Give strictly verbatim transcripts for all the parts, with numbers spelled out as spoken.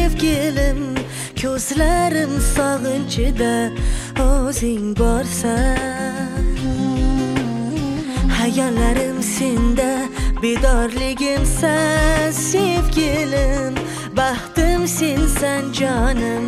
sevgilim, ko'zlarim sog'inchida o'zing borsan. Hayollarim senda, bedorligim sen sevgilim, baxtim sensan jonim,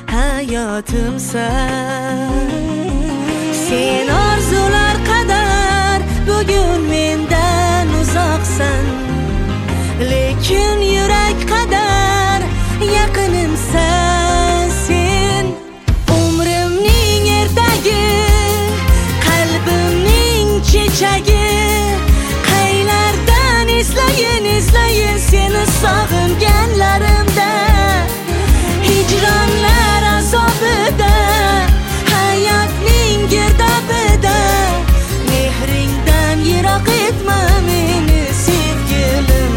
hayotimsan. Sen orzular qadar bugun mendan uzoqsan, lekin yurak qadar yaqinimsan. Sen umrimning ertagi, qalbimning chechagi, qaylardan eslayin eslayin seni sog'inganlarimda, hijronlar azobida, hayotning girdobida, mehringdan yiroq etma meni sevgilim.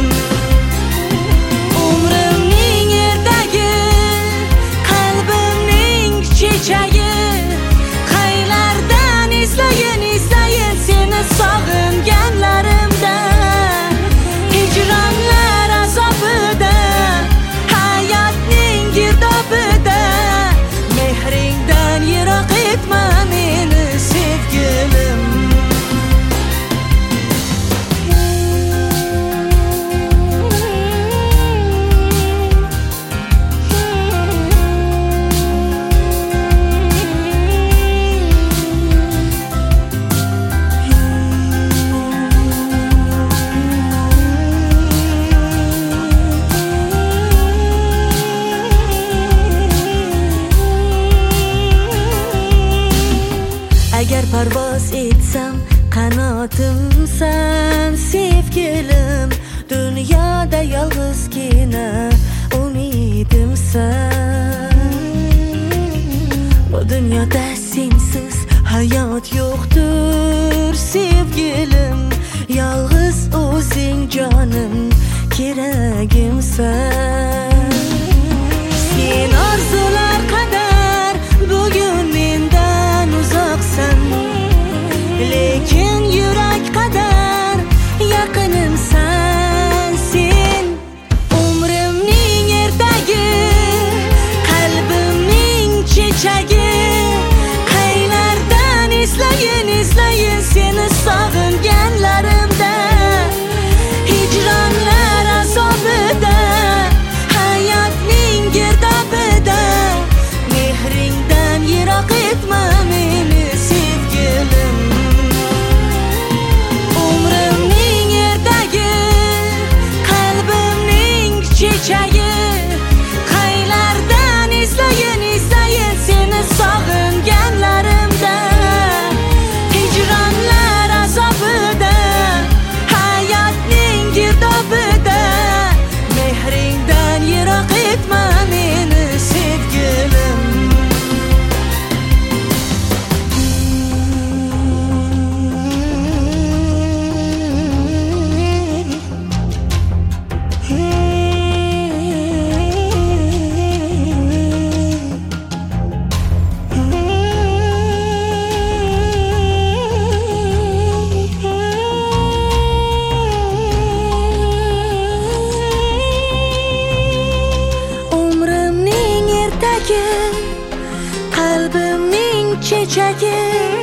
Umrimning ertagi, qalbimning chechagi, qaylardan eslayin eslayin seni sog'inganlarimda, hijronlar azobida, hayotning girdobida, mehringdan yiroq etma meni sevgilim. Agar parvoz etsam qanotimsan sevgilim, dunyoda yolg'izgina umidimsan. Bu dunyoda sensiz hayot yo'qdir sevgilim, yolg'iz o'zing jonim, keragimsan. Sen orzular qadar bugun mendan uzoqsan, lekin yurak qadar yaqinimsan. Sen umrimning ertagi, qalbimning chechagi, qaylardan eslayin eslayin seni sog'inganlarimda, hijronlar azobida, hayotning girdobida, mehringdan yiroq etma meni sevgilim. Umrimning ertagi, qalbimning chechagi, qaylardan eslayin eslayin seni sog'inganlarimda, hijronlar azobida, hayotning girdobida, mehringdan yiroq etma meni sevgilim. Umrimning ertagi, qalbimning chechagi,